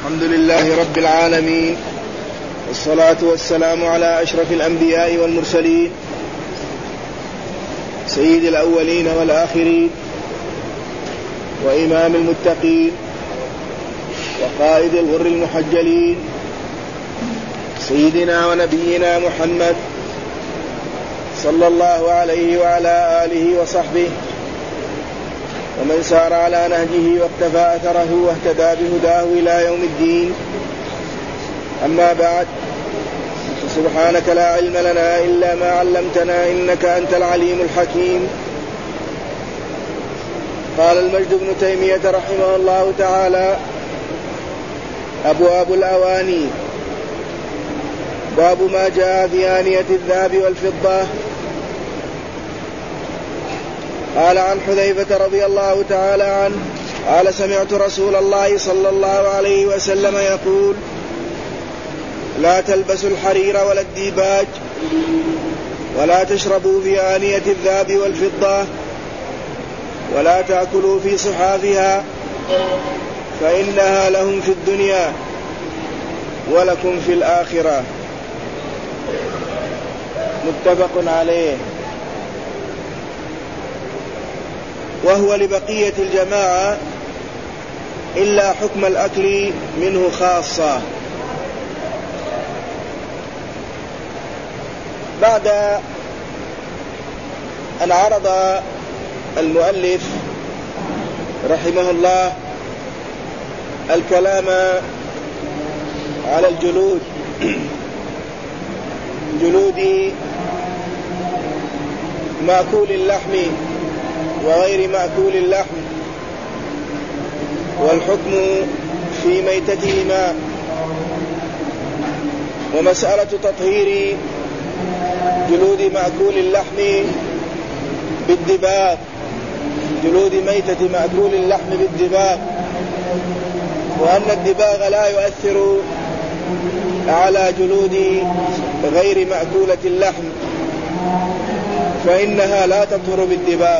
الحمد لله رب العالمين، والصلاة والسلام على أشرف الأنبياء والمرسلين، سيد الأولين والآخرين، وإمام المتقين، وقائد الغر المحجلين، سيدنا ونبينا محمد صلى الله عليه وعلى آله وصحبه ومن سار على نهجه واقتفى أثره واهتدى بهداه إلى يوم الدين. أما بعد، سبحانك لا علم لنا إلا ما علمتنا إنك أنت العليم الحكيم. قال المجد بن تيمية رحمه الله تعالى: أبواب الأواني. باب ما جاء في آنية الذهب والفضة. قال عن حذيفة رضي الله تعالى عنه قال: سمعت رسول الله صلى الله عليه وسلم يقول: لا تلبسوا الحرير ولا الديباج، ولا تشربوا في آنية الذهب والفضة، ولا تأكلوا في صحافها، فإنها لهم في الدنيا ولكم في الآخرة. متفق عليه. وهو لبقية الجماعة إلا حكم الأكل منه خاصة. بعد أن عرض المؤلف رحمه الله الكلام على الجلود، جلود مأكول اللحم وغير مأكول اللحم، والحكم في ميتتهما، ومسألة تطهير جلود مأكول اللحم بالدباغ، جلود ميتة مأكول اللحم بالدباغ، وأن الدباغ لا يؤثر على جلود غير مأكولة اللحم، فإنها لا تطهر بالدباغ.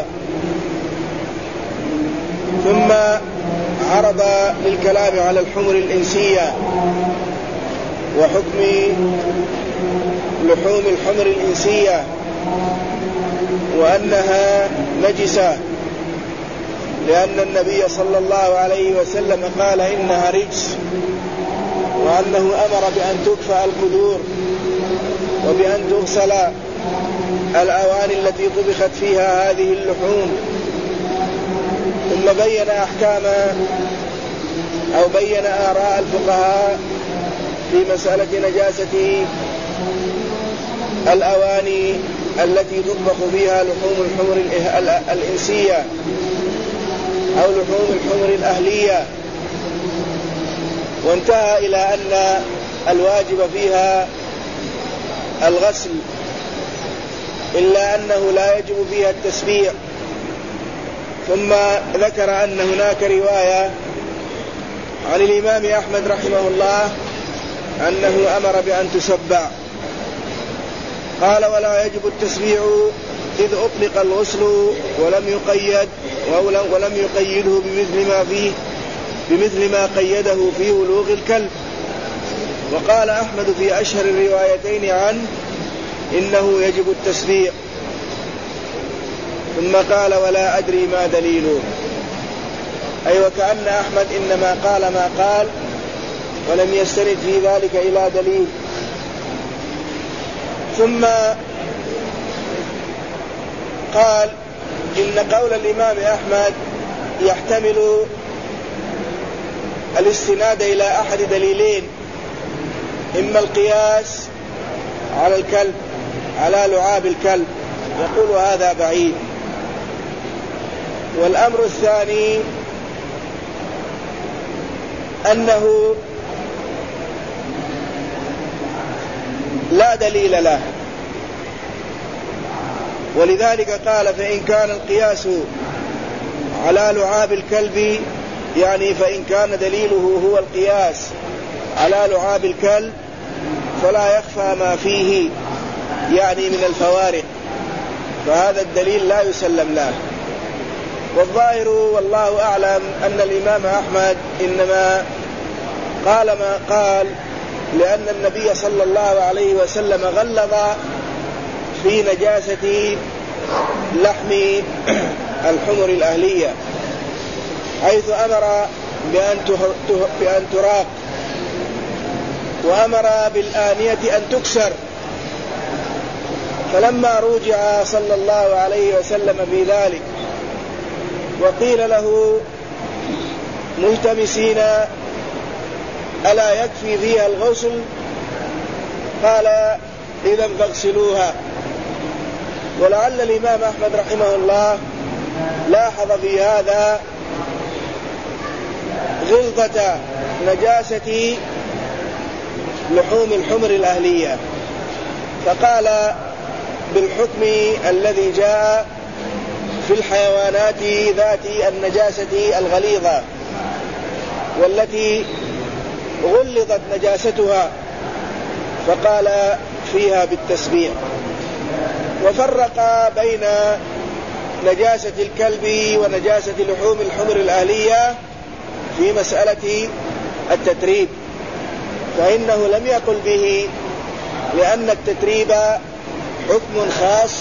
ثم عرض للكلام على الحمر الإنسية وحكم لحوم الحمر الإنسية، وأنها نجسة، لأن النبي صلى الله عليه وسلم قال إنها رجس، وأنه أمر بأن تكفأ القدور وبأن تغسل الأواني التي طبخت فيها هذه اللحوم. ثم بين أحكام أو بين آراء الفقهاء في مسألة نجاسة الأواني التي تطبخ فيها لحوم الحمر الإنسية أو لحوم الحمر الأهلية، وانتهى إلى أن الواجب فيها الغسل، إلا أنه لا يجب فيها التسبيع. ثم ذكر أن هناك رواية عن الإمام أحمد رحمه الله أنه أمر بأن تسبع. قال: ولا يجب التسبيع إذ أطلق الغسل ولم يقيده بمثل ما قيده في ولوغ الكلب. وقال أحمد في أشهر الروايتين عنه إنه يجب التسبيع. ثم قال: ولا أدري ما دليله، أي وكأن أحمد إنما قال ما قال ولم يستند في ذلك إلى دليل. ثم قال إن قول الإمام أحمد يحتمل الاستناد إلى أحد دليلين: إما القياس على الكلب، على لعاب الكلب، يقول هذا بعيد. والأمر الثاني أنه لا دليل له، ولذلك قال: فإن كان القياس على لعاب الكلب، يعني فإن كان دليله هو القياس على لعاب الكلب فلا يخفى ما فيه، يعني من الفوارق، فهذا الدليل لا يسلم له. والظاهر والله أعلم أن الإمام أحمد إنما قال ما قال لأن النبي صلى الله عليه وسلم غلظ في نجاسة لحم الحمر الأهلية، حيث أمر بأن تراق، وأمر بالآنية أن تكسر. فلما رجع صلى الله عليه وسلم في ذلك وقيل له ملتمسين ألا يكفي فيها الغسل، قال إذا فاغسلوها. ولعل الإمام أحمد رحمه الله لاحظ في هذا غلظة نجاسة لحوم الحمر الأهلية، فقال بالحكم الذي جاء في الحيوانات ذات النجاسة الغليظة والتي غلظت نجاستها، فقال فيها بالتسبيع. وفرق بين نجاسة الكلب ونجاسة لحوم الحمر الأهلية في مسألة التتريب، فإنه لم يقل به، لأن التتريب حكم خاص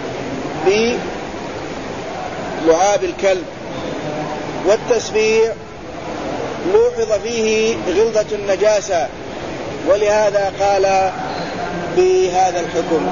بلعاب الكلب، والتسبيع لوحظ فيه غلظة النجاسة، ولهذا قال بهذا الحكم.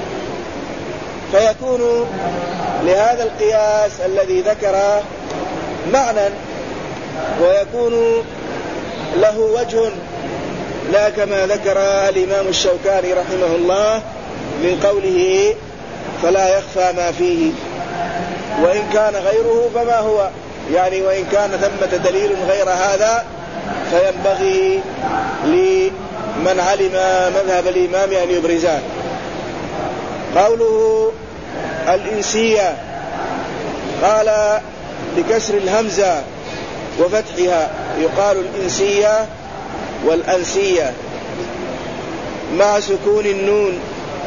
فيكون لهذا القياس الذي ذكره معنى، ويكون له وجه، لا كما ذكر الإمام الشوكاني رحمه الله من قوله فلا يخفى ما فيه، وإن كان غيره فما هو، يعني وإن كان ثمة دليل غير هذا فينبغي لمن علم مذهب الإمام أن يبرزاه. قوله الإنسية قال بكسر الهمزة وفتحها، يقال الإنسية والأنسية مع سكون النون.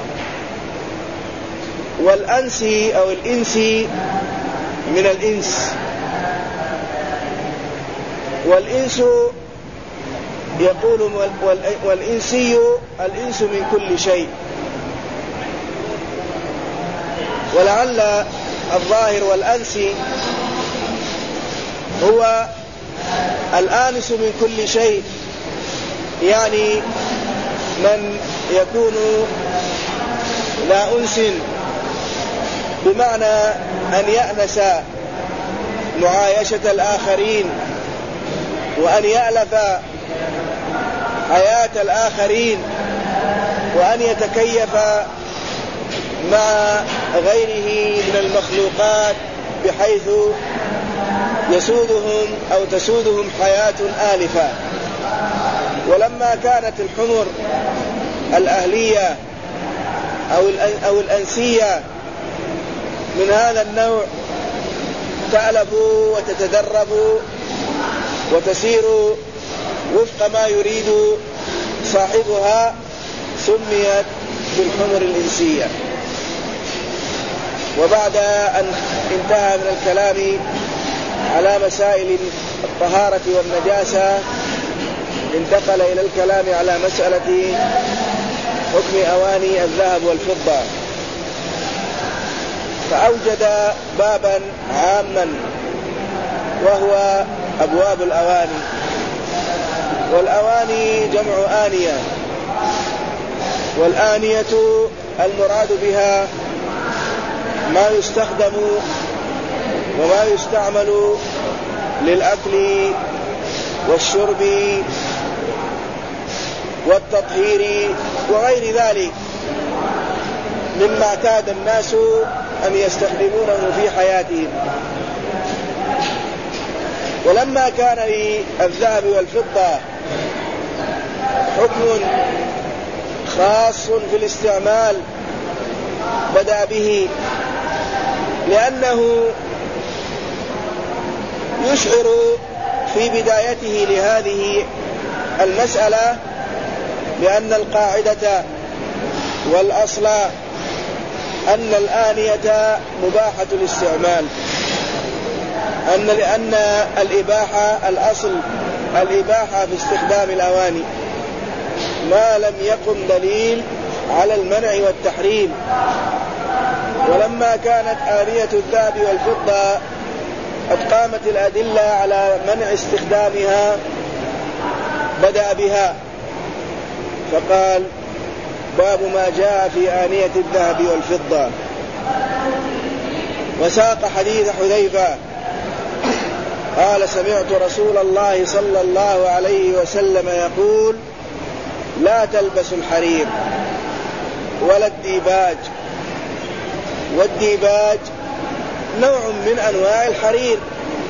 والأنسي أو الإنسي من الإنس، والإنس يقول والإنسي الإنس من كل شيء. ولعل الظاهر والأنسي هو الآنس من كل شيء، يعني من يكون لا أنس، بمعنى أن يأنس معايشة الآخرين، وأن يألف حياة الآخرين، وأن يتكيف مع غيره من المخلوقات بحيث يسودهم أو تسودهم حياة آلفة. ولما كانت الحمر الأهلية أو الأنسية من هذا النوع تألف وتتدرب وتسير وفق ما يريد صاحبها، سميت بالحمر الإنسية. وبعد أن انتهى من الكلام على مسائل الطهارة والنجاسة انتقل إلى الكلام على مسألة حكم أواني الذهب والفضة، فأوجد بابا عاما وهو أبواب الأواني. والأواني جمع آنية، والآنية المراد بها ما يستخدم وما يستعمل للأكل والشرب والتطهير وغير ذلك مما اعتاد الناس أن يستخدمونه في حياتهم. ولما كان للذهب والفضة حكم خاص في الاستعمال بدأ به، لأنه يشعر في بدايته لهذه المسألة بأن القاعدة والأصل أن الآنية مباحة الاستعمال، لأن الإباحة الأصل الإباحة في استخدام الأواني ما لم يقم دليل على المنع والتحريم. ولما كانت آنية الذهب والفضة قد قامت الأدلة على منع استخدامها بدأ بها فقال: باب ما جاء في آنية الذهب والفضة. وساق حديث حذيفة قال: سمعت رسول الله صلى الله عليه وسلم يقول: لا تلبسوا الحرير ولا الديباج. والديباج نوع من أنواع الحرير.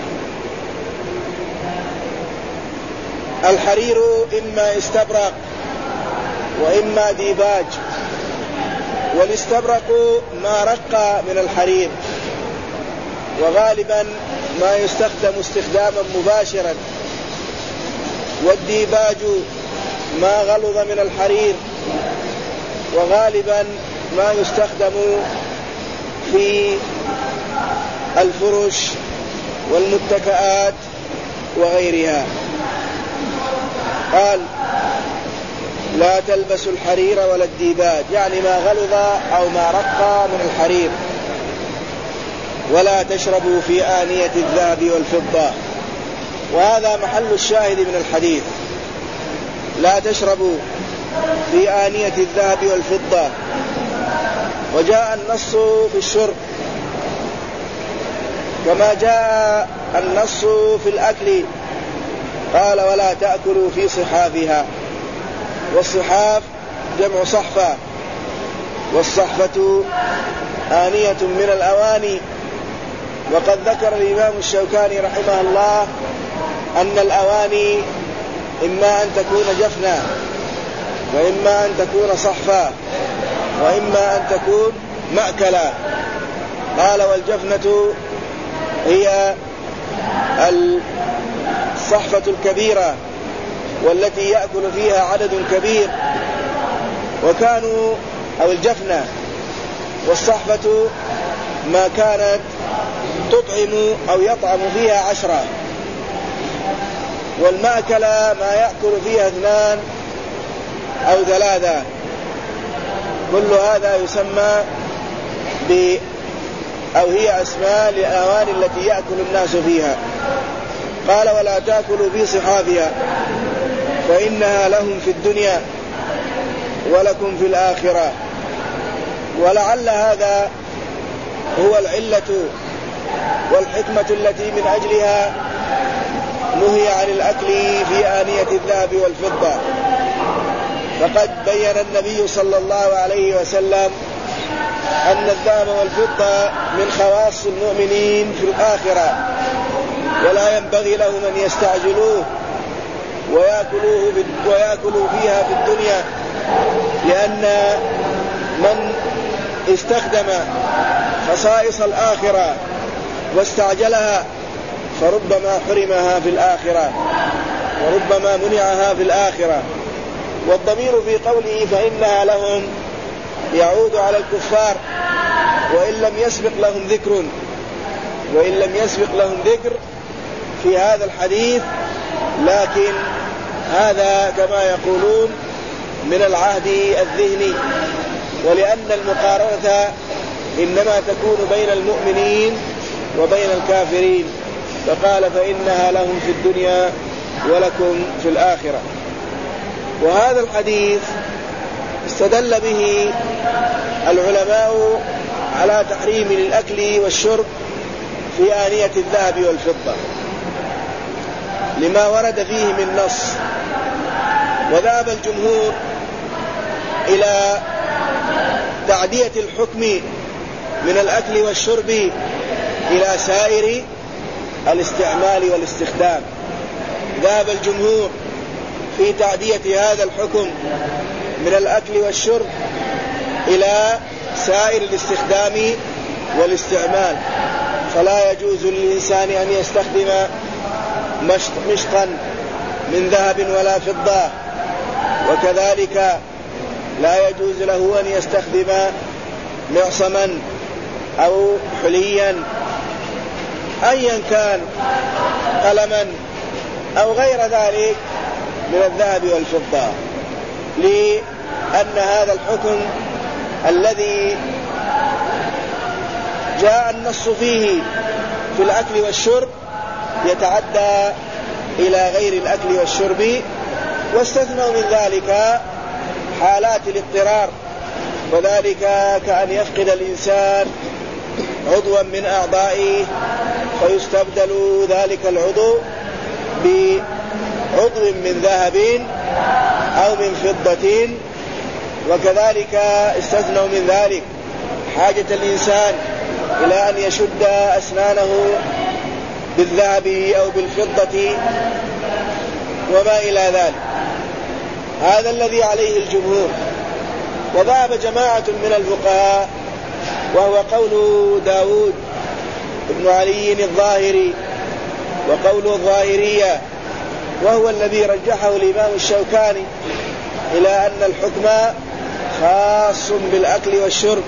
الحرير إما استبرق وإما ديباج، والاستبرق ما رق من الحرير، وغالبا ما يستخدم استخداما مباشرا. والديباج ما غلظ من الحرير، وغالبا ما يستخدم في الفرش والمتكئات وغيرها. قال: لا تلبسوا الحرير ولا الديباج، يعني ما غلظ أو ما رق من الحرير. ولا تشربوا في آنية الذهب والفضة. وهذا محل الشاهد من الحديث: لا تشربوا في آنية الذهب والفضة. وجاء النص في الشرب كما جاء النص في الأكل. قال: ولا تأكلوا في صحافها. والصحاف جمع صحفة، والصحفة آنية من الأواني. وقد ذكر الإمام الشوكاني رحمه الله أن الأواني إما أن تكون جفنا، وإما أن تكون صحفة، وإما أن تكون مأكلا. قال: والجفنة هي الصحفة الكبيرة والتي يأكل فيها عدد كبير، وكانوا أو الجفنة. والصحفة ما كانت تطعم أو يطعم فيها 10. والمأكلة ما يأكل فيها 2 أو 3. كل هذا يسمى أو هي أسماء للأواني التي يأكل الناس فيها. قال: ولا تأكلوا في صحافها فإنها لهم في الدنيا ولكم في الآخرة. ولعل هذا هو العلة والحكمة التي من أجلها نهي عن الأكل في آنية الذهب والفضة. فقد بين النبي صلى الله عليه وسلم أن الذهب والفضة من خواص المؤمنين في الآخرة، ولا ينبغي لهم أن يستعجلوه ويأكلوا فيها في الدنيا، لأن من استخدم خصائص الآخرة واستعجلها فربما حرمها في الآخرة، وربما منعها في الآخرة. والضمير في قوله فإنها لهم يعود على الكفار، وإن لم يسبق لهم ذكر في هذا الحديث، لكن هذا كما يقولون من العهد الذهني، ولأن المقارنة إنما تكون بين المؤمنين وبين الكافرين، فقال فإنها لهم في الدنيا ولكم في الآخرة. وهذا الحديث استدل به العلماء على تحريم الأكل والشرب في آنية الذهب والفضة لما ورد فيه من نص. وذهب الجمهور إلى تعدية الحكم من الأكل والشرب إلى سائر الاستعمال والاستخدام. ذهب الجمهور في تعدية هذا الحكم من الأكل والشرب إلى سائر الاستخدام والاستعمال، فلا يجوز للإنسان أن يستخدم مشطا من ذهب ولا فضة، وكذلك لا يجوز له أن يستخدم معصما أو حليا أيا كان قلما أو غير ذلك من الذهب والفضة، لأن هذا الحكم الذي جاء النص فيه في الأكل والشرب يتعدى إلى غير الأكل والشرب، واستثنوا من ذلك حالات الاضطرار، وذلك كأن يفقد الإنسان عضوا من أعضائه فيستبدل ذلك العضو بعضو من ذهب أو من فضة. وكذلك استثنوا من ذلك حاجة الإنسان إلى أن يشد أسنانه بالذهب أو بالفضة وما إلى ذلك. هذا الذي عليه الجمهور. وذهب جماعة من الفقهاء وهو قول داود بن علي الظاهري وقول الظاهرية، وهو الذي رجحه الإمام الشوكاني، إلى أن الحكم خاص بالأكل والشرب،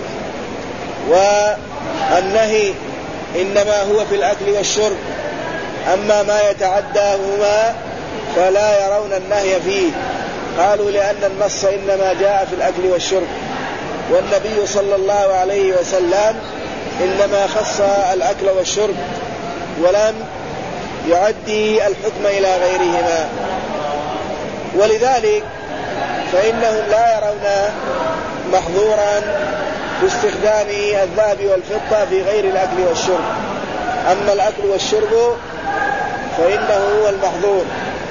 والنهي إنما هو في الأكل والشرب، أما ما يتعداهما فلا يرون النهي فيه. قالوا لأن النص إنما جاء في الأكل والشرب، والنبي صلى الله عليه وسلم إنما خص الأكل والشرب ولم يعدي الحكم إلى غيرهما، ولذلك فإنهم لا يرون محظورا باستخدام الذهب والفضة في غير الأكل والشرب. أما الأكل والشرب فإنه هو المحظور.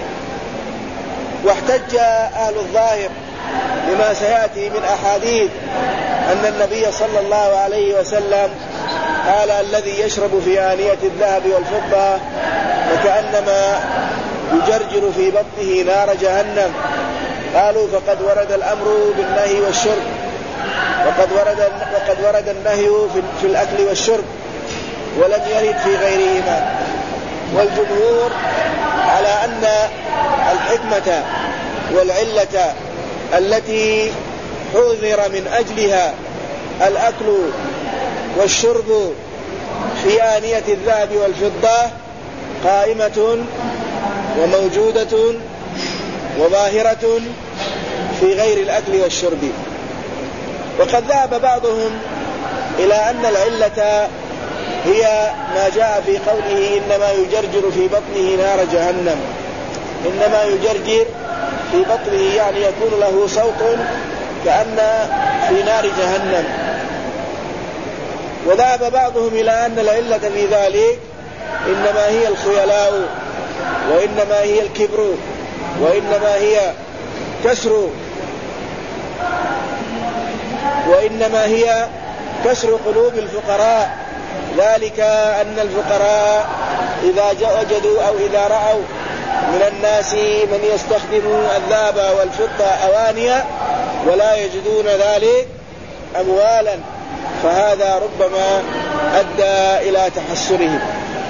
واحتج أهل الظاهر بما سيأتي من أحاديث أن النبي صلى الله عليه وسلم قال الذي يشرب في آنية الذهب والفضة فكأنما يجرجر في بطنه نار جهنم. قالوا فقد ورد الأمر بالنهي والشرب، وقد ورد النهي في الأكل والشرب ولم يرد في غيرهما. والجمهور على أن الحكمة والعلة التي حذر من أجلها الأكل والشرب في آنية الذهب والفضة قائمة وموجودة وظاهرة في غير الأكل والشرب. وقد ذهب بعضهم إلى أن العلة هي ما جاء في قوله إنما يجرجر في بطنه نار جهنم. إنما يجرجر في بطنه يعني يكون له صوت كأن في نار جهنم. وذهب بعضهم إلى أن العلة في ذلك إنما هي الخيلاء، وإنما هي الكبر، وإنما هي كسر قلوب الفقراء. ذلك أن الفقراء إذا وجدوا أو إذا رأوا من الناس من يستخدم الذهب والفضة أوانيا ولا يجدون ذلك أموالا، فهذا ربما أدى إلى تحسرهم.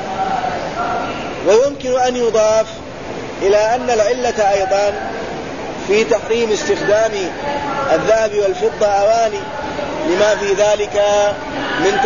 ويمكن أن يضاف إلى أن العلة أيضا في تحريم استخدام الذهب والفضة أواني لما في ذلك من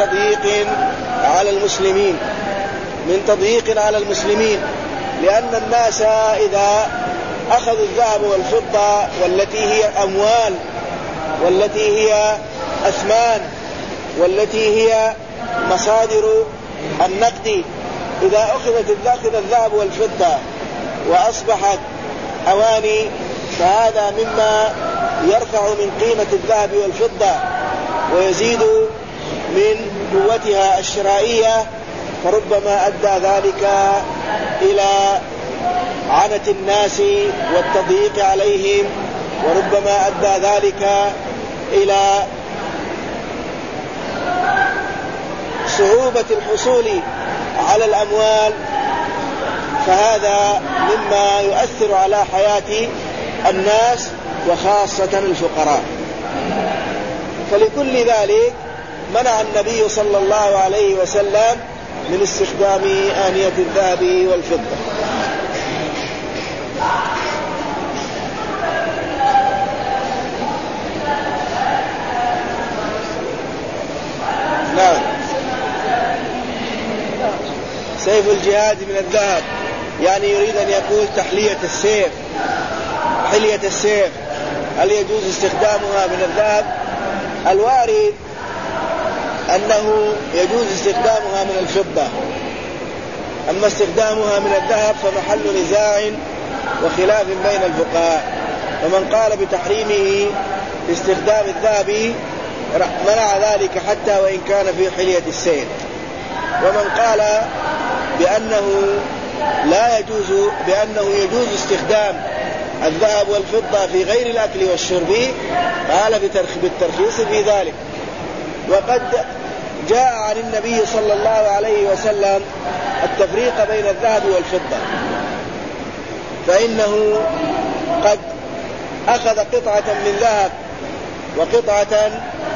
تضييق على المسلمين، لأن الناس إذا أخذوا الذهب والفضة والتي هي أموال والتي هي أثمان والتي هي مصادر النقد، إذا أخذ الذهب والفضة وأصبحت أواني فهذا مما يرفع من قيمة الذهب والفضة ويزيد من قوتها الشرائية، فربما أدى ذلك إلى عنة الناس والتضييق عليهم، وربما أدى ذلك إلى صعوبة الحصول على الأموال، فهذا مما يؤثر على حياة الناس وخاصة الفقراء. فلكل ذلك منع النبي صلى الله عليه وسلم من استخدام آنية الذهب والفضة. نعم. يقول جهاد من الذهب، يعني يريد أن يقول تحلية السيف، حلية السيف هل يجوز استخدامها من الذهب؟ الوارد أنه يجوز استخدامها من الفضة، أما استخدامها من الذهب فمحل نزاع وخلاف بين الفقهاء. ومن قال بتحريمه باستخدام الذهب منع ذلك حتى وإن كان في حلية السيف. ومن قال بأنه لا يجوز، بأنه يجوز استخدام الذهب والفضة في غير الأكل والشرب قال بالترخيص في ذلك. وقد جاء عن النبي صلى الله عليه وسلم التفريق بين الذهب والفضة، فإنه قد أخذ قطعة من ذهب وقطعة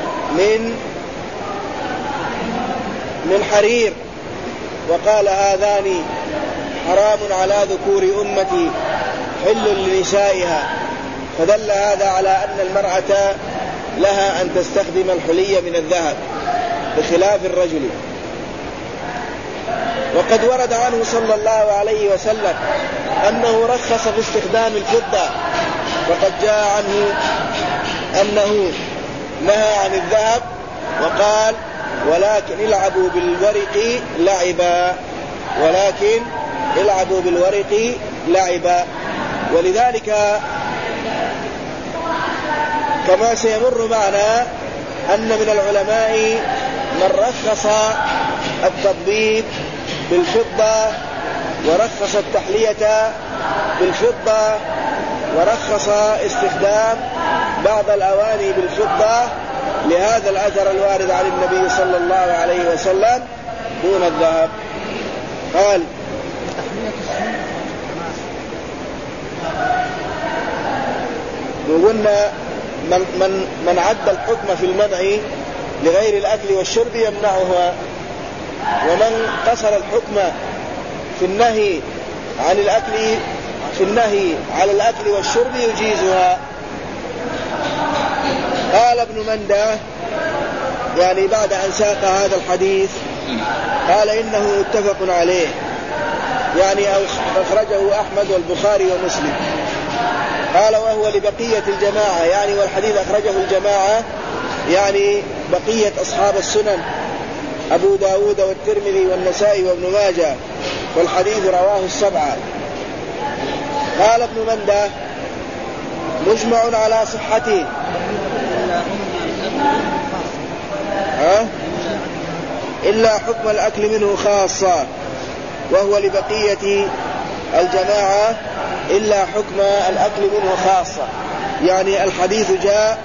من حرير وقال هذان حرام على ذكور أمتي حل لنسائها، فدل هذا على أن المرأة لها أن تستخدم الحلي من الذهب بخلاف الرجل. وقد ورد عنه صلى الله عليه وسلم أنه رخص في استخدام الفضة، وقد جاء عنه أنه نهى عن الذهب وقال ولكن العبوا بالورق لعبا، ولكن العبوا بالورق لعبا. ولذلك كما سيمر معنا أن من العلماء من رخص التطبيب بالفضة ورخص التحلية بالفضة ورخص استخدام بعض الأواني بالفضة لهذا الأثر الوارد عن النبي صلى الله عليه وسلم دون الذهب. قال وقلنا من عد الحكم في المنع لغير الأكل والشرب يمنعها، ومن قصر الحكم في النهي عن الأكل في النهي على الأكل والشرب يجيزها. قال ابن مندة يعني بعد أن ساق هذا الحديث قال إنه متفق عليه، يعني أخرجه أحمد والبخاري ومسلم. قال وهو لبقية الجماعة، يعني والحديث أخرجه الجماعة يعني بقية أصحاب السنن أبو داود والترمذي والنسائي وابن ماجه، والحديث رواه السبعة. قال ابن مندة مجمع على صحته إلا حكم الأكل منه خاصة، وهو لبقية الجماعة إلا حكم الأكل منه خاصة، يعني الحديث جاء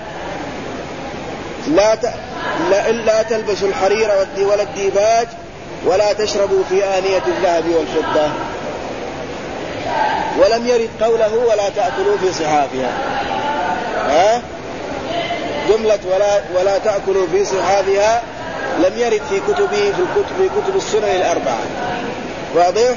لا تلبسوا الحرير ولا الديباج ولا تشربوا في آنية الذهب والفضة، ولم يرد قوله ولا تأكلوا في صحافها. جملة ولا تأكلوا في صحافها لم يرد في كتبه في كتب السنن الأربعة. واضح؟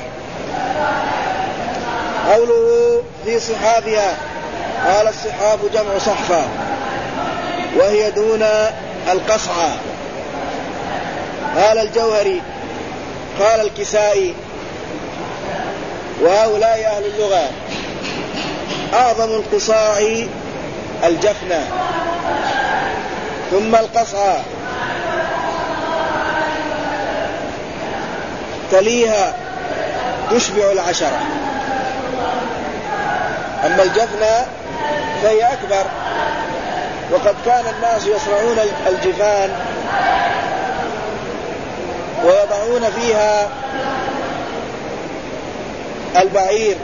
قوله في صحافها قال الصحاف جمع صحفة وهي دون القصعة. قال الجوهري قال الكسائي وهؤلاء أهل اللغة أعظم القصاع الجفنة ثم القصعة تليها تشبع العشرة، أما الجفنة فهي أكبر. وقد كان الناس يصنعون الجفان ويضعون فيها البعير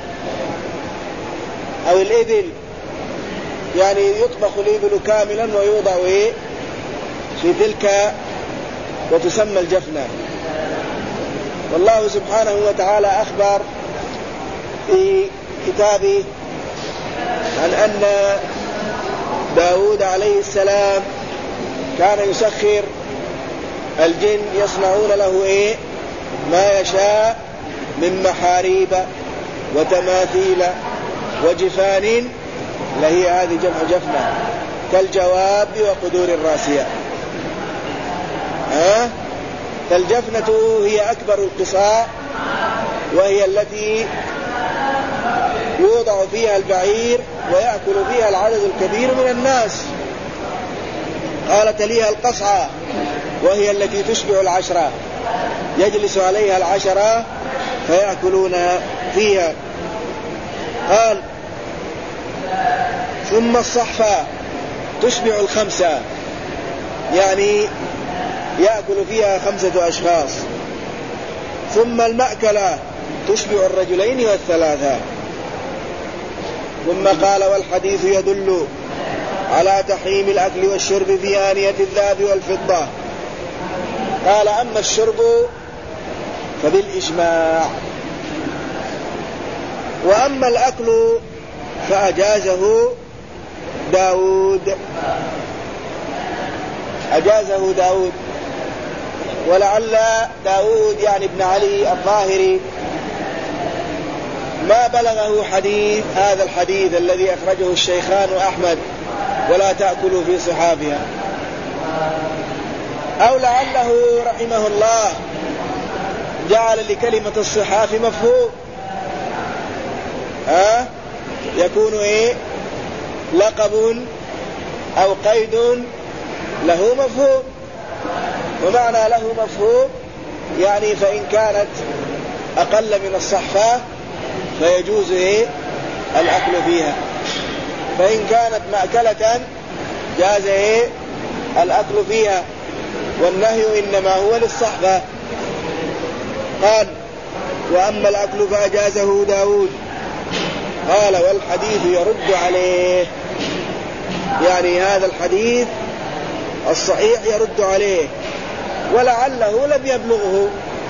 أو الإبل، يعني يطبخ الإبل كاملا ويوضع في تلك وتسمى الجفنة. والله سبحانه وتعالى أخبر في كتابه عن أن داود عليه السلام كان يسخر الجن يصنعون له ما يشاء من محاريب وتماثيل وجفان، لهي هذه جمع جفنة كالجواب وقدور الراسية. فالجفنة هي أكبر القصاع وهي التي يوضع فيها البعير ويأكل فيها العدد الكبير من الناس. قال تليها القصعة وهي التي تشبع العشرة، يجلس عليها العشرة فيأكلون فيها. قال ثم الصحفة تشبع الخمسة، يعني يأكل فيها 5 أشخاص. ثم المأكلة تشبع الرجلين والثلاثة. ثم قال والحديث يدل على تحريم الأكل والشرب في آنية الذهب والفضة. قال أما الشرب فبالإجماع، وأما الأكل فأجازه داود، أجازه داود. ولعل داود يعني ابن علي الظاهري ما بلغه حديث هذا الحديث الذي أخرجه الشيخان وأحمد ولا تأكلوا في صحافها، أو لعله رحمه الله جعل لكلمة الصحاف مفهوم، يكون لقب أو قيد له مفهوم. ومعنى له مفهوم يعني فإن كانت أقل من الصحفة فيجوز الأكل فيها، فإن كانت مأكلة جاز الأكل فيها، والنهي إنما هو للصحفة. قال وأما الأكل فأجازه داود. قال والحديث يرد عليه، يعني هذا الحديث الصحيح يرد عليه، ولعله لم يبلغه،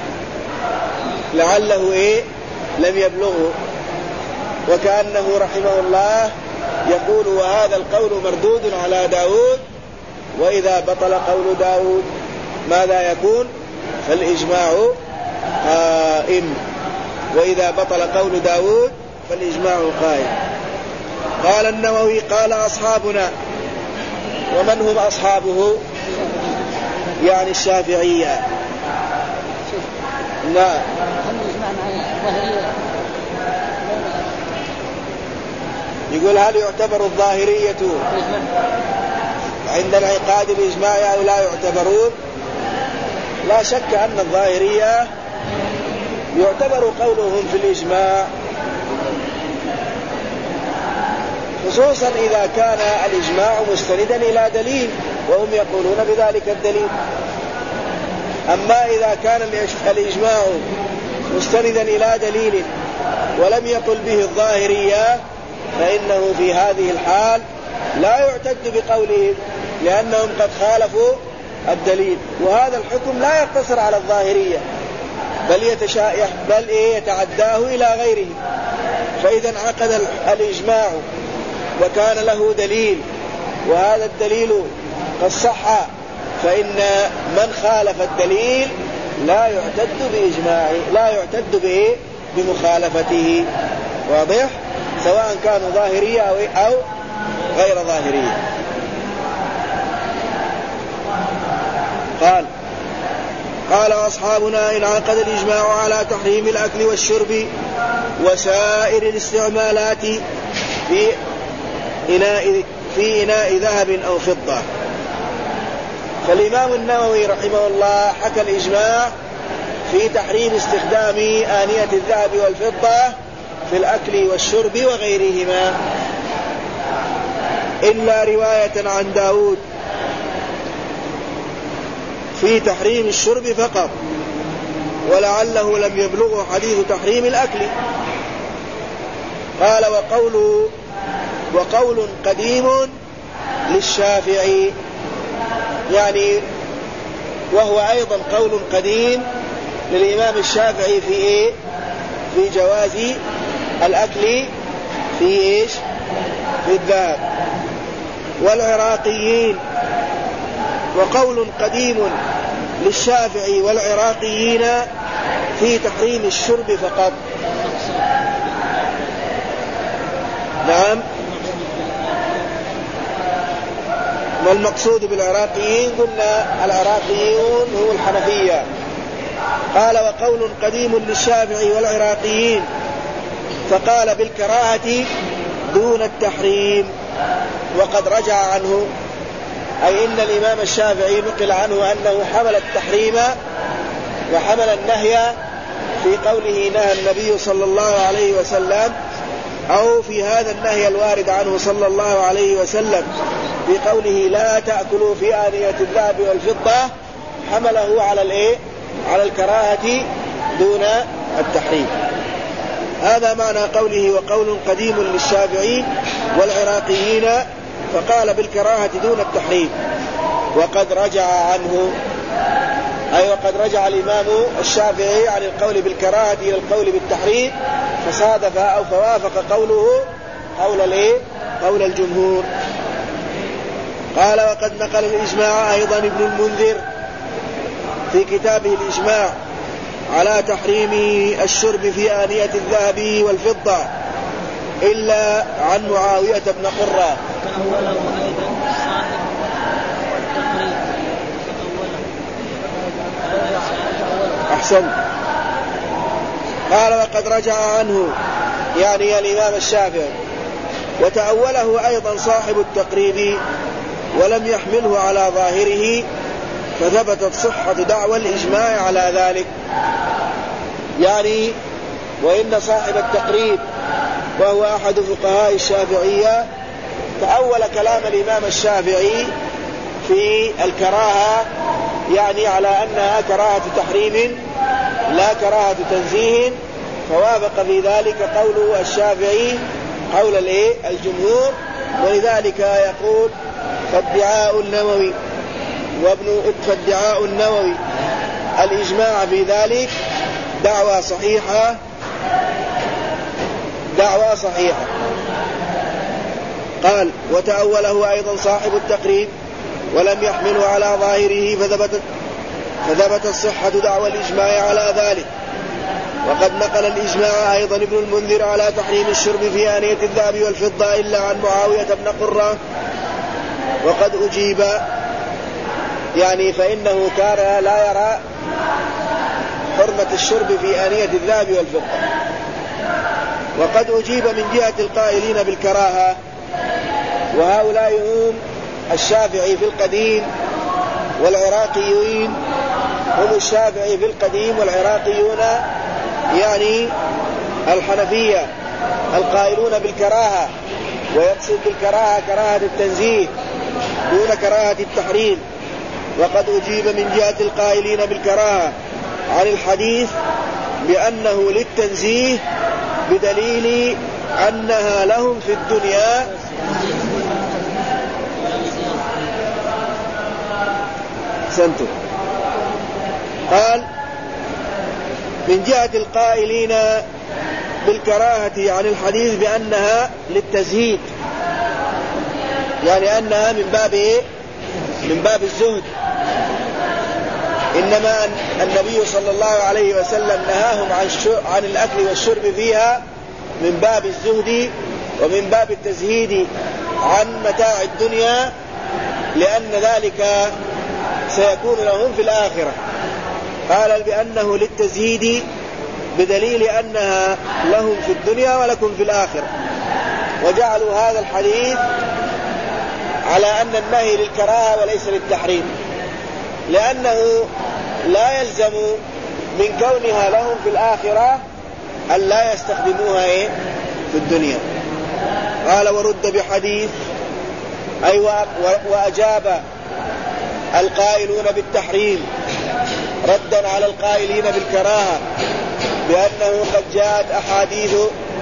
لعله لم يبلغه. وكأنه رحمه الله يقول وهذا القول مردود على داود، وإذا بطل قول داود ماذا يكون؟ فالإجماع قائم، وإذا بطل قول داود فالإجماع قائم. قال النووي قال أصحابنا. ومن هم أصحابه؟ يعني الشافعية. لا، يقول هل يعتبر الظاهرية عند انعقاد الإجماع أو لا يعتبرون؟ لا شك أن الظاهرية يعتبر قولهم في الإجماع، خصوصا إذا كان الإجماع مستندا إلى دليل وهم يقولون بذلك الدليل. أما إذا كان الإجماع مستندا إلى دليل ولم يقل به الظاهرية فإنه في هذه الحال لا يعتد بقولهم، لأنهم قد خالفوا الدليل. وهذا الحكم لا يقتصر على الظاهرية بل يتعداه إلى غيره. فإذا انعقد الإجماع وكان له دليل وهذا الدليل قد صح، فإن من خالف الدليل لا يعتد بإجماعه، لا يعتد به بمخالفته. واضح؟ سواء كانوا ظاهرية أو غير ظاهرية. قال أصحابنا انعقد الإجماع على تحريم الأكل والشرب وسائر الاستعمالات في إناء ذهب أو فضة. فالإمام النووي رحمه الله حكى الإجماع في تحريم استخدام آنية الذهب والفضة في الأكل والشرب وغيرهما، إلا رواية عن داود في تحريم الشرب فقط، ولعله لم يبلغه حديث تحريم الأكل. قال وقول قديم للشافعي، يعني وهو أيضا قول قديم للإمام الشافعي في جواز الأكل في الذهب. والعراقيين، وقول قديم للشافعي والعراقيين في تحريم الشرب فقط. نعم. ما المقصود بالعراقيين؟ قلنا العراقيون هم الحنفية، قال وقول قديم للشافعي والعراقيين فقال بالكراهة دون التحريم وقد رجع عنه، أي إن الإمام الشافعي نقل عنه أنه حمل التحريم وحمل النهي في قوله نهى النبي صلى الله عليه وسلم، أو في هذا النهي الوارد عنه صلى الله عليه وسلم في قوله لا تأكلوا في آنية الذهب والفضة، حمله على الكراهة دون التحريم. هذا معنى قوله وقول قديم للشافعي والعراقيين فقال بالكراهة دون التحريم وقد رجع عنه، أي وقد رجع الإمام الشافعي عن القول بالكراهة إلى القول بالتحريم، فصادف أو فوافق قوله قول الجمهور. قال وقد نقل الإجماع أيضا ابن المنذر في كتابه الإجماع على تحريم الشرب في آنية الذهب والفضة إلا عن معاوية بن قرة. أحسن. قال وقد رجع عنه يعني الإمام الشافعي، وتأوله أيضا صاحب التقريب ولم يحمله على ظاهره، فثبتت صحة دعوى الإجماع على ذلك. يعني وإن صاحب التقريب وهو أحد فقهاء الشافعية تأول كلام الإمام الشافعي في الكراهة يعني على أنها كراهة تحريم لا كراهة تنزيه، فوافق في ذلك قوله الشافعي قول الجمهور. ولذلك يقول فادعاء النووي الإجماع في ذلك دعوى صحيحة. قال وتأوله أيضا صاحب التقريب ولم يحمله على ظاهره، فثبتت صحة دعوى الإجماع على ذلك. وقد نقل الإجماع أيضا ابن المنذر على تحريم الشرب في آنية الذهب والفضة إلا عن معاوية بن قرة. وقد أجيب يعني فإنه كان لا يرى حرمة الشرب في آنية الذهب والفضة. وقد أجيب من جهة القائلين بالكراهة، وهؤلاء هم الشافعي في القديم والعراقيين، هم الشافعي في القديم والعراقيون يعني الحنفية القائلون بالكراهة، ويقصد بالكراهة كراهة التنزيه دون كراهة التحريم. وقد أجيب من جهة القائلين بالكراهة عن الحديث بأنه للتنزيه بدليل أنها لهم في الدنيا سنتم. قال من جهة القائلين بالكراهة عن الحديث بأنها للتزهيد، يعني أنها من باب الزهد، إنما النبي صلى الله عليه وسلم نهاهم عن الأكل والشرب فيها من باب الزهد ومن باب التزهيد عن متاع الدنيا، لأن ذلك سيكون لهم في الآخرة. قال بأنه للتزهيد بدليل أنها لهم في الدنيا ولكم في الآخرة، وجعلوا هذا الحديث على أن النهي للكراهة وليس للتحريم، لأنه لا يلزم من كونها لهم في الآخرة أن لا يستخدموها في الدنيا. قال ورد بحديث أي وأجاب القائلون بالتحريم ردا على القائلين بالكراهة بأنه قد جاءت أحاديث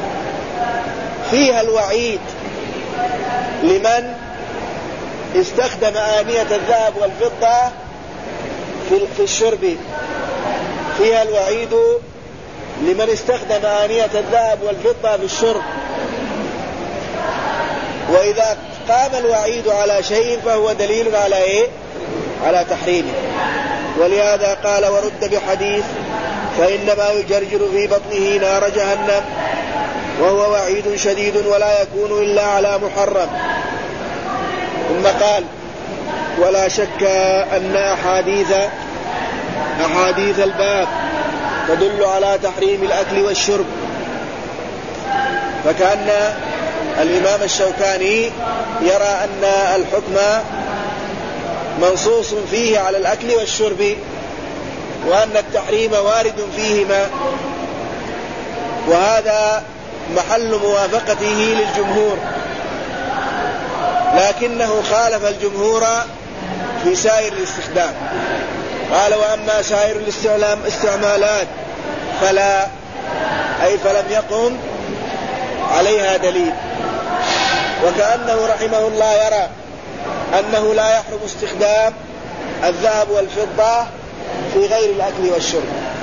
فيها الوعيد لمن استخدم آنية الذهب والفضة في الشرب، فيها الوعيد لمن استخدم آنية الذهب والفضة في الشرب، وإذا قام الوعيد على شيء فهو دليل على تحريمه. ولهذا قال ورد بحديث فإنما يجرجر في بطنه نار جهنم، وهو وعيد شديد ولا يكون إلا على محرم. ثم قال ولا شك أن أحاديث الباب تدل على تحريم الأكل والشرب. فكأن الإمام الشوكاني يرى أن الحكم منصوص فيه على الأكل والشرب، وأن التحريم وارد فيهما، وهذا محل موافقته للجمهور، لكنه خالف الجمهور في سائر الاستخدام. قال: وأما سائر الاستعمالات فلا، أي فلم يقم عليها دليل. وكأنه رحمه الله يرى أنه لا يحرم استخدام الذهب والفضة في غير الأكل والشرب،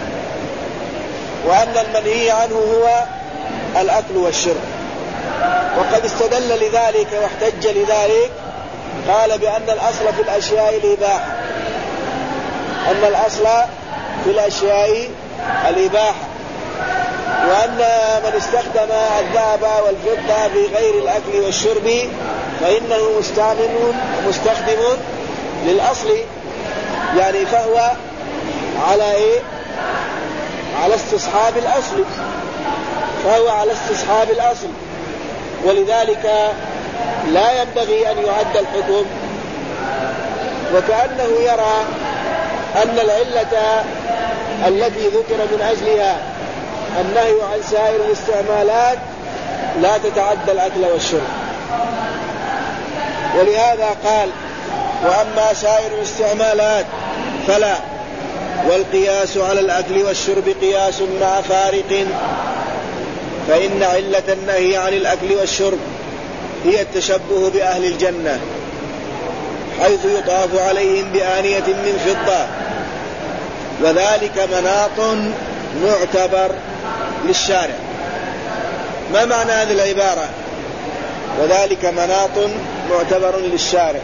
وأن المنهي عنه هو الأكل والشرب. وقد استدل لذلك واحتج لذلك، قال بأن الأصل في الأشياء الإباحة، أن الأصل في الأشياء الإباحة، وأن من استخدم الذهب والفضة في غير الأكل والشرب فإنه مستخدم للأصل، يعني فهو على على استصحاب الأصل، فهو على استصحاب الأصل، ولذلك لا ينبغي أن يعد الحكم. وكأنه يرى أن العلة التي ذكر من أجلها النهي عن سائر الاستعمالات لا تتعدى الأكل والشرب، ولهذا قال: وأما سائر الاستعمالات فلا، والقياس على الأكل والشرب قياس مع فارق، فإن علة النهي عن الأكل والشرب هي التشبه بأهل الجنة، حيث يطاف عليهم بآنية من فضة، وذلك مناط معتبر للشارع. ما معنى هذه العبارة؟ وذلك مناط معتبر للشارع،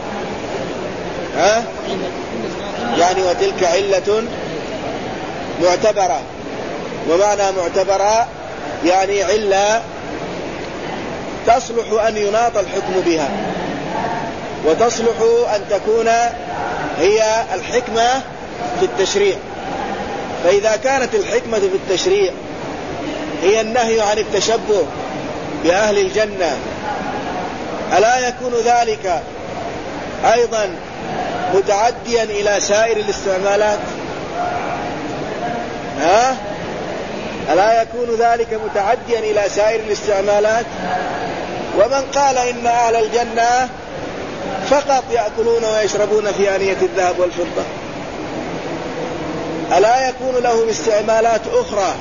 يعني وتلك علة معتبرة. ومعنى معتبرة يعني علة تصلح أن يناط الحكم بها، وتصلح أن تكون هي الحكمة في التشريع. فإذا كانت الحكمة في التشريع هي النهي عن التشبه بأهل الجنة، ألا يكون ذلك أيضا متعديا إلى سائر الاستعمالات؟ ألا يكون ذلك متعديا إلى سائر الاستعمالات؟ ومن قال إن أهل الجنة فقط يأكلون ويشربون في آنية الذهب والفضة، ألا يكون لهم استعمالات أخرى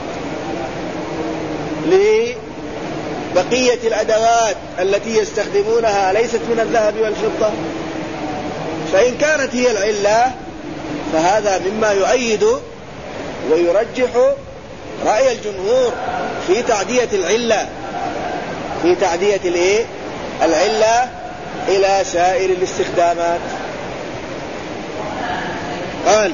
لبقية الأدوات التي يستخدمونها ليست من الذهب والفضة؟ فإن كانت هي العلة فهذا مما يؤيد ويرجح رأي الجمهور في تعدية العلة، في تعدية العلة إلى سائر الاستخدامات. قال: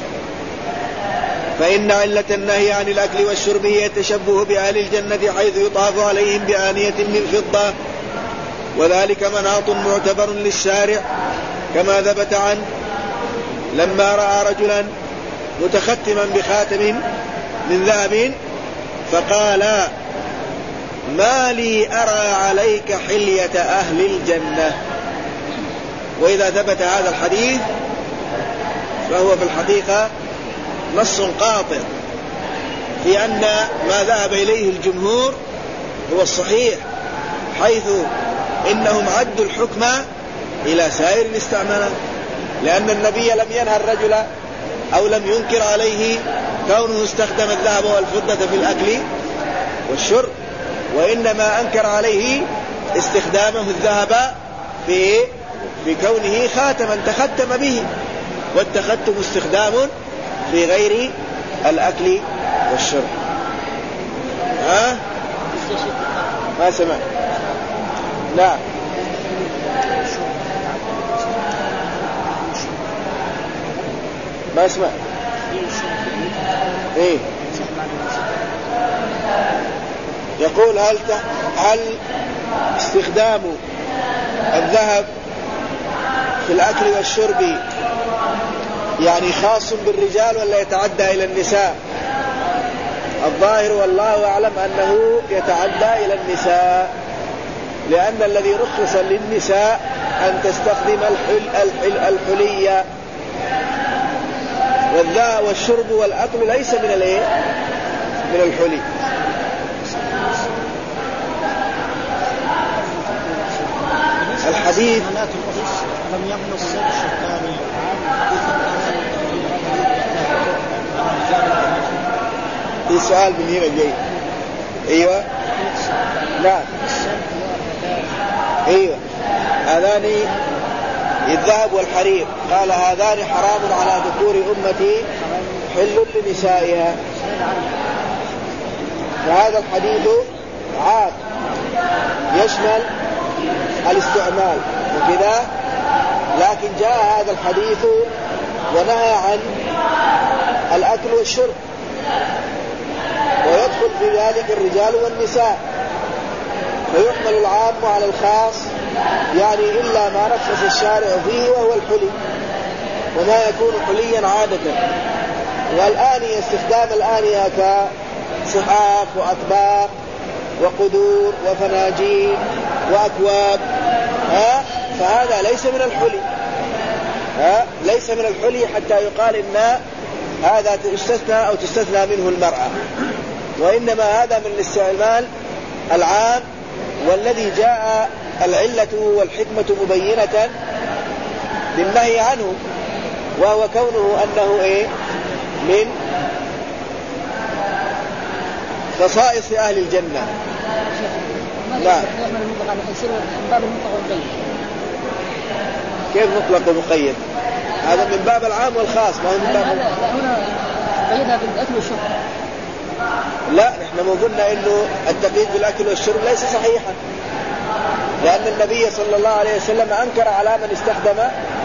فإن علة النهي عن الأكل والشرب هي التشبه بأهل الجنة، حيث يطاف عليهم بآنية من فضة، وذلك مناط معتبر للشارع، كما ثبت عنه لما رأى رجلا متختما بخاتم من ذهب فقال: ما لي أرى عليك حلية أهل الجنة. وإذا ثبت هذا الحديث فهو في الحقيقة نص قاطع في أن ما ذهب إليه الجمهور هو الصحيح، حيث إنهم عدوا الحكم إلى سائر الاستعمالات، لأن النبي لم ينهى الرجل أو لم ينكر عليه كونه استخدم الذهب والفضة في الأكل والشرب، وإنما أنكر عليه استخدامه الذهب في كونه خاتما تختم به، والتختم استخدام في غير الأكل والشرب. ما سمع؟ لا، ما اسمع. إيه؟ يقول: هل استخدام الذهب في الأكل والشرب يعني خاص بالرجال ولا يتعدى إلى النساء؟ الظاهر والله أعلم أنه يتعدى إلى النساء، لأن الذي رخص للنساء أن تستخدم الحلية، والذهب والشرب والأكل ليس من الحلي. الحديث لم يبلغ الشركاني. في سؤال من هنا جاي. ايوه لا ايوه هذان الذهب والحرير، قال هذان حرام على ذكور امتي حل لنسائها. فهذا الحديث عام يشمل الاستعمال وكذا، لكن جاء هذا الحديث ونهى عن الأكل والشرب، ويدخل في ذلك الرجال والنساء، فيحمل العام على الخاص، يعني إلا ما رخص الشارع فيه وهو الحلي وما يكون حليا عادة. والآنية استخدام الآنية كصحاف وأطباق وقدور وفناجين وأكواب، فهذا ليس من الحلي، ليس من الحلي حتى يقال إن هذا يستثنى أو تستثنى منه المرأة، وإنما هذا من الاستعمال العام، والذي جاء العلة والحكمة مبينة للنهي عنه، وهو كونه أنه من خصائص أهل الجنة. لا كيف مطلق ومقيد؟ هذا من باب العام والخاص، ما هو من باب قيدها بالأكل والشرب. لا نحن ما قلنا إنه التقييد بالأكل والشرب ليس صحيحا، لأن النبي صلى الله عليه وسلم أنكر على من استخدم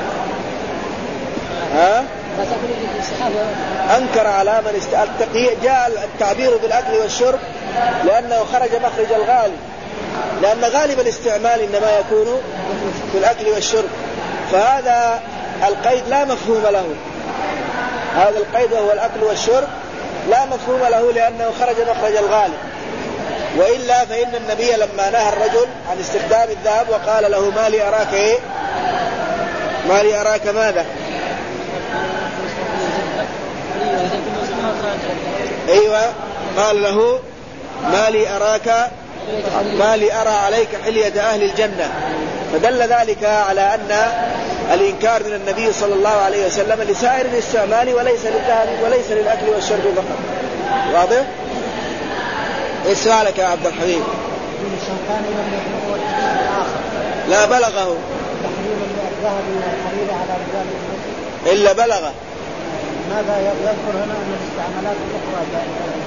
أنكر على من التقييد. جاء التعبير بالأكل والشرب لأنه خرج مخرج الغالب، لأن غالب الاستعمال إنما يكون في الأكل والشرب، فهذا القيد لا مفهوم له، هذا القيد وهو الأكل والشرب لا مفهوم له لأنه خرج مخرج الغالب. وإلا فإن النبي لما نهى الرجل عن استخدام الذهب وقال له ما لي أراك ما لي أراك ماذا؟ أيوة قال له ما لي أرى عليك حلية أهل الجنة، فدل ذلك على أن الإنكار من النبي صلى الله عليه وسلم لسائر الاستعمال وليس للذهب وليس للأكل والشرب فقط. واضح؟ إيه سؤالك يا عبد الحميد؟ لا بلغه إلا بلغه. ماذا يذكر هنا من الاستعمالات الأخرى؟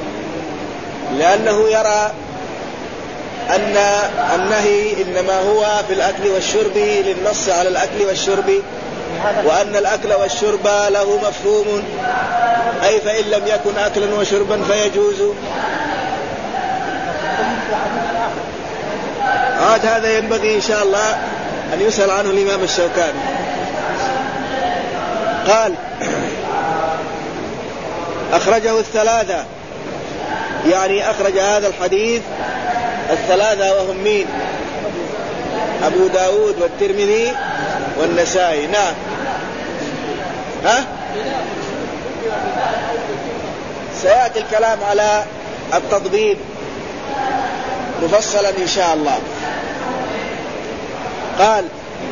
لأنه يرى أن النهي إنما هو في الأكل والشرب للنص على الأكل والشرب، وأن الأكل والشرب له مفهوم، أي فإن لم يكن أكلا وشربا فيجوز. هذا ينبغي إن شاء الله أن يسأل عنه الإمام الشوكاني. قال أخرجه الثلاثة، يعني أخرج هذا الحديث الثلاثة، وهم مين؟ أبو داود والترمذي والنسائي. نعم. سيأتي الكلام على التضبيب مفصلا إن شاء الله. قال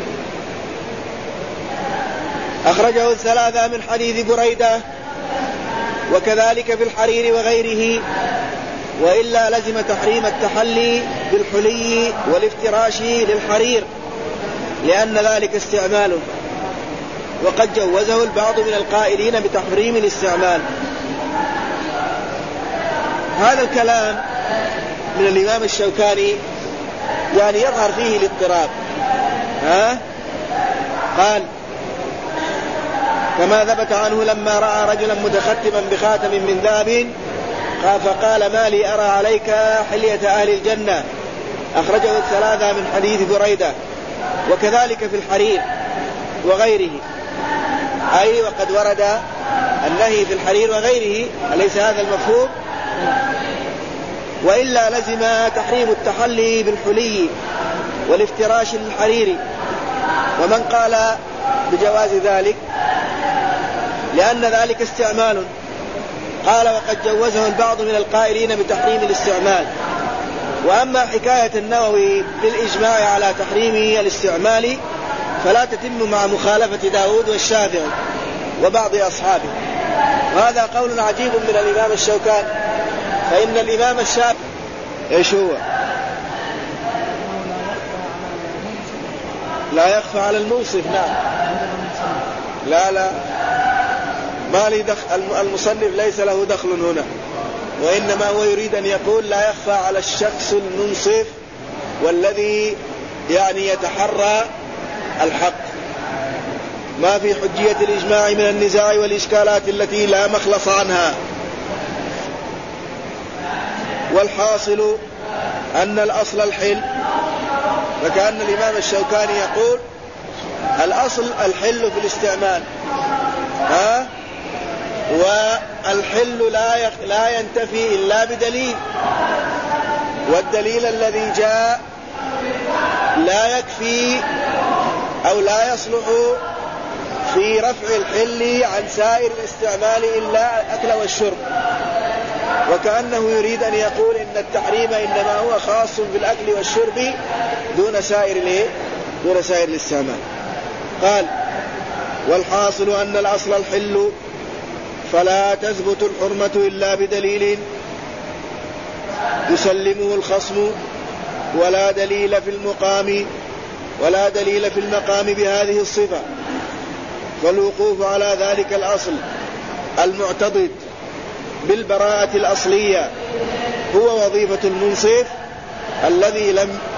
أخرجه الثلاثة من حديث بريدة، وكذلك في الحرير وغيره، وإلا لزم تحريم التحلي بالحلي والافتراش للحرير لأن ذلك استعماله، وقد جوزه البعض من القائلين بتحريم الاستعمال. هذا الكلام من الإمام الشوكاني يعني يظهر فيه الاضطراب. قال كما ثبت عنه لما رأى رجلا متختما بخاتم من ذهب فقال ما لي أرى عليك حلية أهل الجنة، أخرجه الثلاثة من حديث بريدة. وكذلك في الحرير وغيره، أي وقد ورد النهي في الحرير وغيره، أليس هذا المفهوم؟ وإلا لزم تحريم التحلي بالحلي والافتراش للحرير. ومن قال بجواز ذلك لأن ذلك استعمال، قال وقد جوزه البعض من القائلين بتحريم الاستعمال. وأما حكاية النووي بالإجماع على تحريم الاستعمال فلا تتم مع مخالفة داود والشافعي وبعض أصحابه، وهذا قول عجيب من الإمام الشوكاني، فإن الإمام الشافعي إيش هو؟ لا يخفى على الموصف. نعم. لا ما لي دخل، المصنف ليس له دخل هنا، وإنما هو يريد أن يقول لا يخفى على الشخص المنصف والذي يعني يتحرى الحق ما في حجية الإجماع من النزاع والإشكالات التي لا مخلص عنها. والحاصل أن الأصل الحل، وكأن الإمام الشوكاني يقول الأصل الحل في الاستعمال، والحل لا ينتفي إلا بدليل، والدليل الذي جاء لا يكفي أو لا يصلح في رفع الحل عن سائر الاستعمال إلا الأكل والشرب. وكأنه يريد أن يقول إن التحريم إنما هو خاص بالأكل والشرب دون سائر الاستعمال. قال والحاصل أن الأصل الحل فلا تثبت الحرمة إلا بدليل يسلمه الخصم، ولا دليل في المقام بهذه الصفة. فالوقوف على ذلك الأصل المعتضد بالبراءة الأصلية هو وظيفة المنصف الذي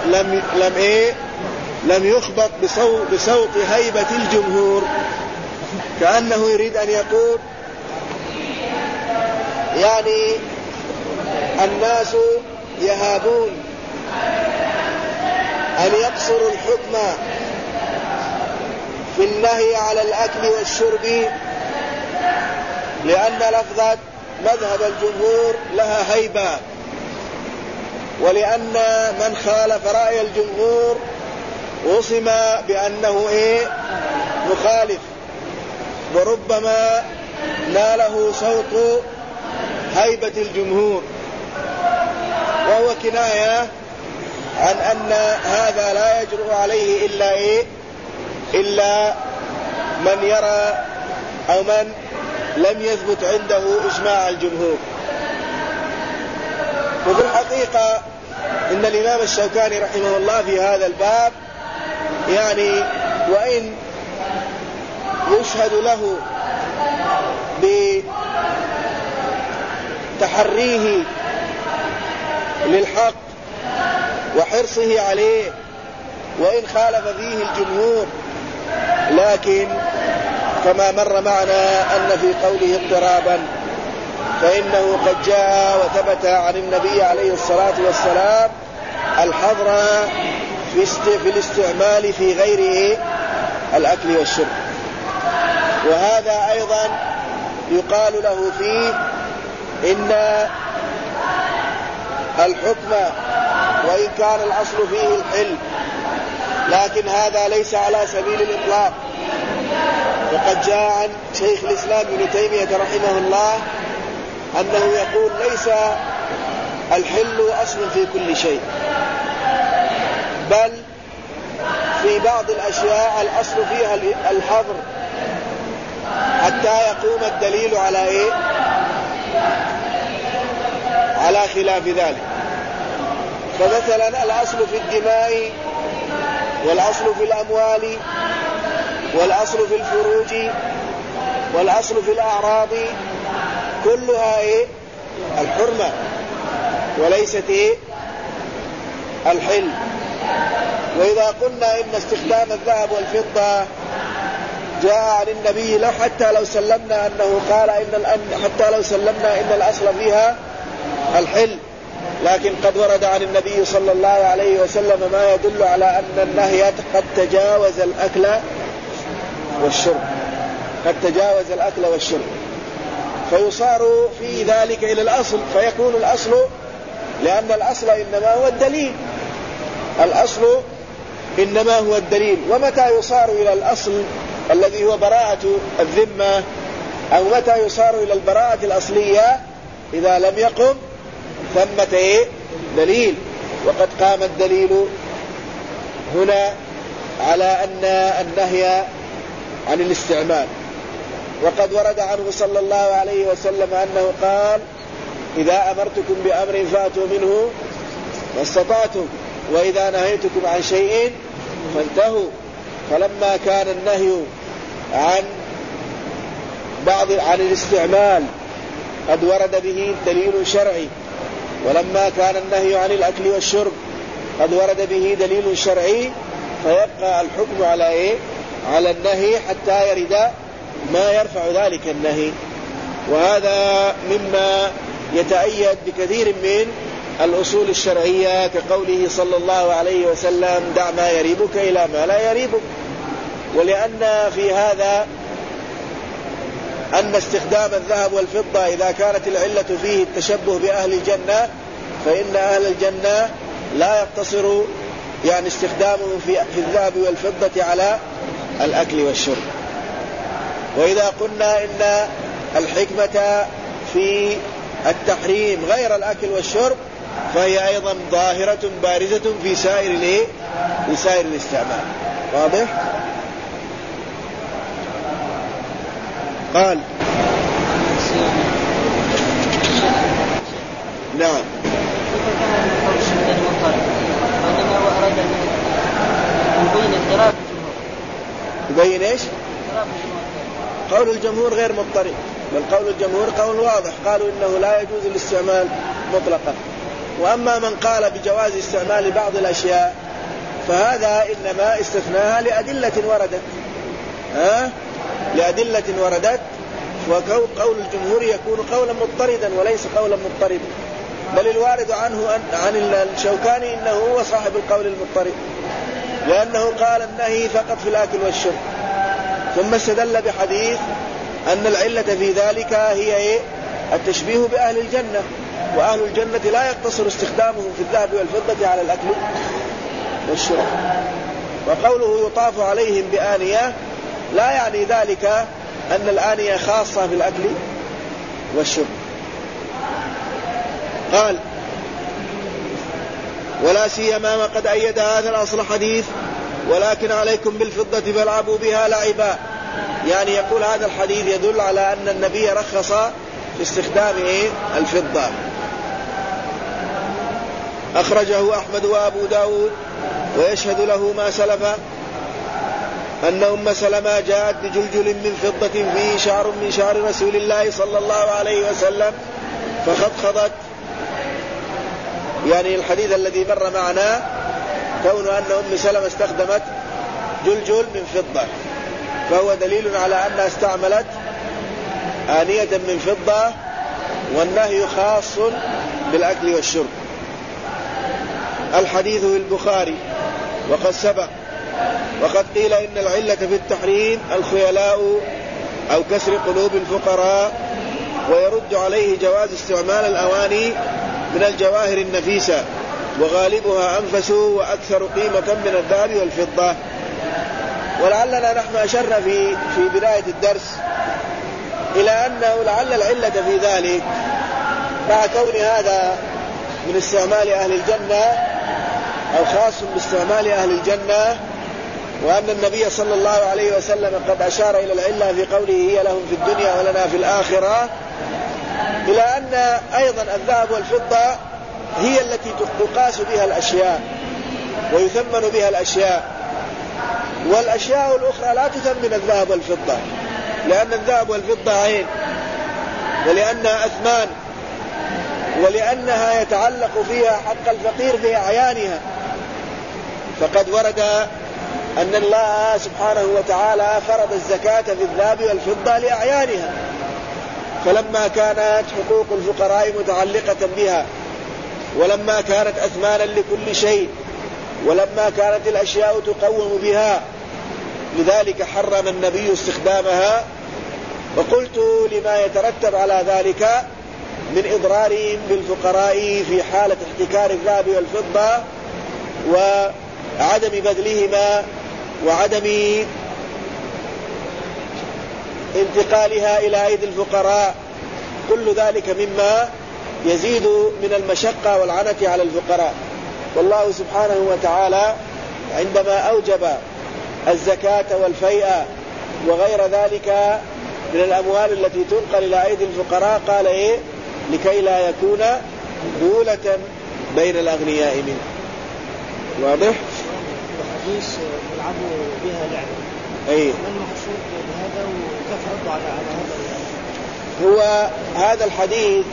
لم يخبط بصوت هيبة الجمهور. كأنه يريد أن يقول يعني الناس يهابون أن يقصروا الحكم في النهي على الأكل والشرب لأن لفظة مذهب الجمهور لها هيبة، ولأن من خالف رأي الجمهور وصم بأنه مخالف، وربما ناله صوت هيبة الجمهور، وهو كناية عن أن هذا لا يجرؤ عليه إلا من يرى أو من لم يثبت عنده إجماع الجمهور. وفي الحقيقة إن الإمام الشوكاني رحمه الله في هذا الباب يعني وإن يشهد له بتحريه للحق وحرصه عليه وإن خالف فيه الجمهور، لكن كما مر معنا أن في قوله اضطرابا فإنه قد جاء وثبت عن النبي عليه الصلاة والسلام الحظر في الاستعمال في غير الأكل والشرب. وهذا أيضا يقال له فيه إن الحكم وإن كان الأصل فيه الحل لكن هذا ليس على سبيل الإطلاق. وقد جاء عن شيخ الإسلام ابن تيمية رحمه الله أنه يقول ليس الحل أصل في كل شيء، بل في بعض الأشياء الأصل فيها الحظر حتى يقوم الدليل على خلاف ذلك. فمثلا الأصل في الدماء والأصل في الأموال والأصل في الفروج والأصل في الأعراض كلها الحرمة وليست الحل. وإذا قلنا إن استخدام الذهب والفضة جاء عن النبي حتى لو سلمنا أنه قال حتى لو سلمنا إن الأصل فيها الحل، لكن قد ورد عن النبي صلى الله عليه وسلم ما يدل على أن النهي قد تجاوز الأكل والشرب، فيصار في ذلك إلى الأصل، فيكون الأصل، لأن الأصل إنما هو الدليل، الأصل إنما هو الدليل. ومتى يصار إلى الأصل الذي هو براءة الذمة، أو متى يصار إلى البراءة الأصلية؟ إذا لم يقم ثمة دليل. وقد قام الدليل هنا على أن النهي عن الاستعمال. وقد ورد عنه صلى الله عليه وسلم أنه قال: إذا أمرتكم بأمر فأتوا منه ما استطعتم، وإذا نهيتكم عن شيء فانتهوا. فلما كان النهي عن الاستعمال قد ورد به دليل شرعي، ولما كان النهي عن الأكل والشرب قد ورد به دليل شرعي، فيبقى الحكم على النهي حتى يرد ما يرفع ذلك النهي. وهذا مما يتأيد بكثير من الأصول الشرعية، كقوله صلى الله عليه وسلم: دع ما يريبك إلى ما لا يريبك. ولأن في هذا أن استخدام الذهب والفضة إذا كانت العلة فيه التشبه بأهل الجنة، فإن أهل الجنة لا يقتصر استخدامه في الذهب والفضة على الأكل والشرب. وإذا قلنا إن الحكمة في التحريم غير الأكل والشرب، فهي أيضا ظاهرة بارزة في سائر الاستعمال. واضح؟ قال: نعم. يبين ايش؟ قول الجمهور غير مضطرب، بل قول الجمهور قول واضح، قالوا إنه لا يجوز الاستعمال مطلقا. وأما من قال بجواز استعمال بعض الأشياء فهذا إنما استثناها لأدلة وردت، وقول الجمهور يكون قولا مضطردا وليس قولا مضطربا، بل الوارد عنه عن الشوكاني إنه هو صاحب القول المضطرب، لأنه قال النهي فقط في الأكل والشرب، ثم استدل بحديث أن العلة في ذلك هي التشبيه بأهل الجنة، وأهل الجنة لا يقتصر استخدامهم في الذهب والفضة على الأكل والشرب. وقوله يطاف عليهم بآنية لا يعني ذلك أن الآنية خاصة بالأكل والشرب. قال: ولا سيما وقد أيد هذا الأصل حديث: ولكن عليكم بالفضة فالعبوا بها لعبا. يعني يقول هذا الحديث يدل على أن النبي رخص في استخدام الفضة. أخرجه أحمد وأبو داود، ويشهد له ما سلف أن أم سلمة جاءت بجلجل من فضة فيه شعر من شعر رسول الله صلى الله عليه وسلم فخضخضت. يعني الحديث الذي مر معنا كون أن أم سلمة استخدمت جلجل من فضة، فهو دليل على أنها استعملت آنية من فضة، والنهي خاص بالأكل والشرب. الحديث في البخاري وقد سبق. وقد قيل إن العلة في التحريم الخيلاء أو كسر قلوب الفقراء، ويرد عليه جواز استعمال الأواني من الجواهر النفيسة، وغالبها أنفس وأكثر قيمة من الذهب والفضة. ولعلنا نحن أشرنا في بداية الدرس إلى أنه لعل العلة في ذلك مع كون هذا من استعمال أهل الجنة أو خاص باستعمال أهل الجنة، وأن النبي صلى الله عليه وسلم قد أشار إلى العلة في قوله هي لهم في الدنيا ولنا في الآخرة، إلى أن أيضا الذهب والفضة هي التي تقاس بها الأشياء ويثمن بها الأشياء، والأشياء الأخرى لا تثمن الذهب والفضة، لأن الذهب والفضة عين، ولأنها أثمان، ولأنها يتعلق فيها حق الفقير في أعيانها. فقد ورد أن الله سبحانه وتعالى فرض الزكاة في الذهب والفضة لأعيانها، فلما كانت حقوق الفقراء متعلقة بها، ولما كانت أثمانا لكل شيء، ولما كانت الأشياء تقوم بها، لذلك حرم النبي استخدامها وقلت لما يترتب على ذلك من إضرارهم بالفقراء في حالة احتكار الذهب والفضة وعدم بذلهما وعدم انتقالها إلى أيدي الفقراء، كل ذلك مما يزيد من المشقة والعنة على الفقراء. والله سبحانه وتعالى عندما أوجب الزكاة والفيئة وغير ذلك من الأموال التي تنقل إلى أيدي الفقراء قال إيه؟ لكي لا يكون دولة بين الأغنياء منه. واضح؟ الحديث يلعبوا بها لعبة. أي. ما المقصود بهذا وكيف رد على هذا؟ هو هذا الحديث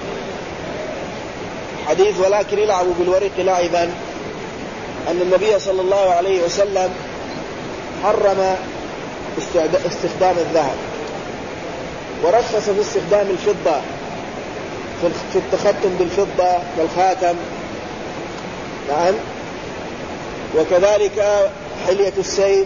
حديث ولكن يلعبوا بالورق لعبا، أن النبي صلى الله عليه وسلم حرم استخدام الذهب ورخص في استخدام الفضة في التختم بالفضة والخاتم، نعم، وكذلك حلية السيف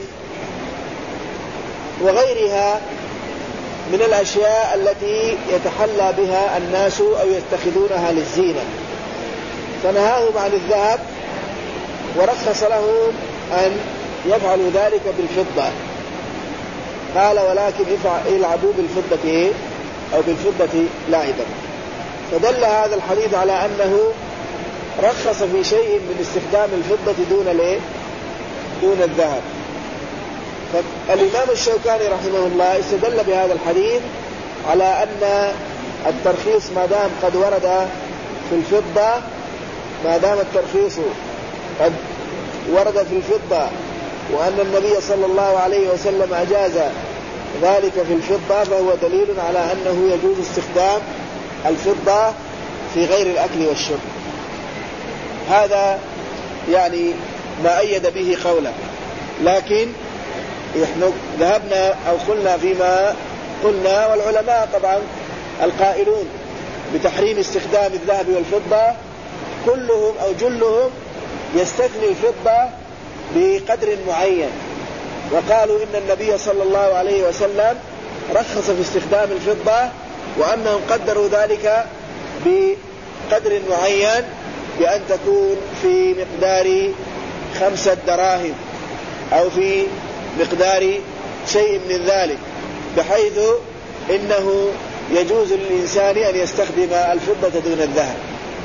وغيرها من الأشياء التي يتحلى بها الناس أو يتخذونها للزينة، فنهاهم عن الذهب ورخص لهم أن يفعلوا ذلك بالفضة. قال ولكن يلعبوا بالفضة أو بالفضة لعبا. فدل هذا الحديث على أنه رخص في شيء من استخدام الفضة دون الذهب. فالإمام الشوكاني رحمه الله استدل بهذا الحديث على أن الترخيص ما دام قد ورد في الفضة، ما دام الترخيص قد ورد في الفضة وأن النبي صلى الله عليه وسلم أجاز ذلك في الفضة، فهو دليل على أنه يجوز استخدام الفضة في غير الأكل والشرب. هذا يعني ما أيد به قوله. لكن نحن ذهبنا أو قلنا فيما قلنا، والعلماء طبعا القائلون بتحريم استخدام الذهب والفضة كلهم أو جلهم يستثني الفضة بقدر معين، وقالوا إن النبي صلى الله عليه وسلم رخص في استخدام الفضة وأنهم قدروا ذلك بقدر معين بأن تكون في مقدار 5 دراهم أو في مقدار شيء من ذلك، بحيث إنه يجوز للإنسان أن يستخدم الفضة دون الذهب.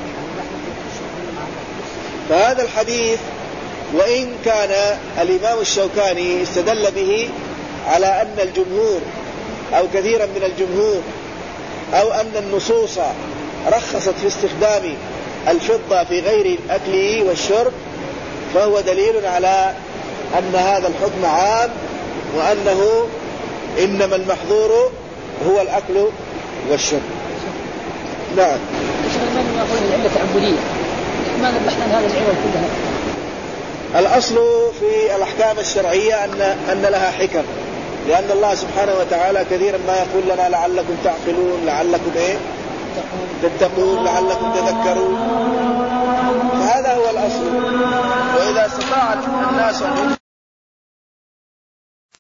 فهذا الحديث وإن كان الإمام الشوكاني استدل به على أن الجمهور أو كثيرا من الجمهور أو أن النصوص رخصت في استخدام الفضة في غير الأكل والشرب، فهو دليل على أن هذا الحكم عام وأنه إنما المحظور هو الأكل والشرب. نعم. من يقول العلة العبودية ما نبحث عن هذه العلل كلها؟ الأصل في الأحكام الشرعية أن لها حكم، لأن الله سبحانه وتعالى كثيرا ما يقول لنا لعلكم تعقلون، لعلكم تتقون، لعلكم تذكرون. فهذا هو الأصل. وإذا استطاع الناس أن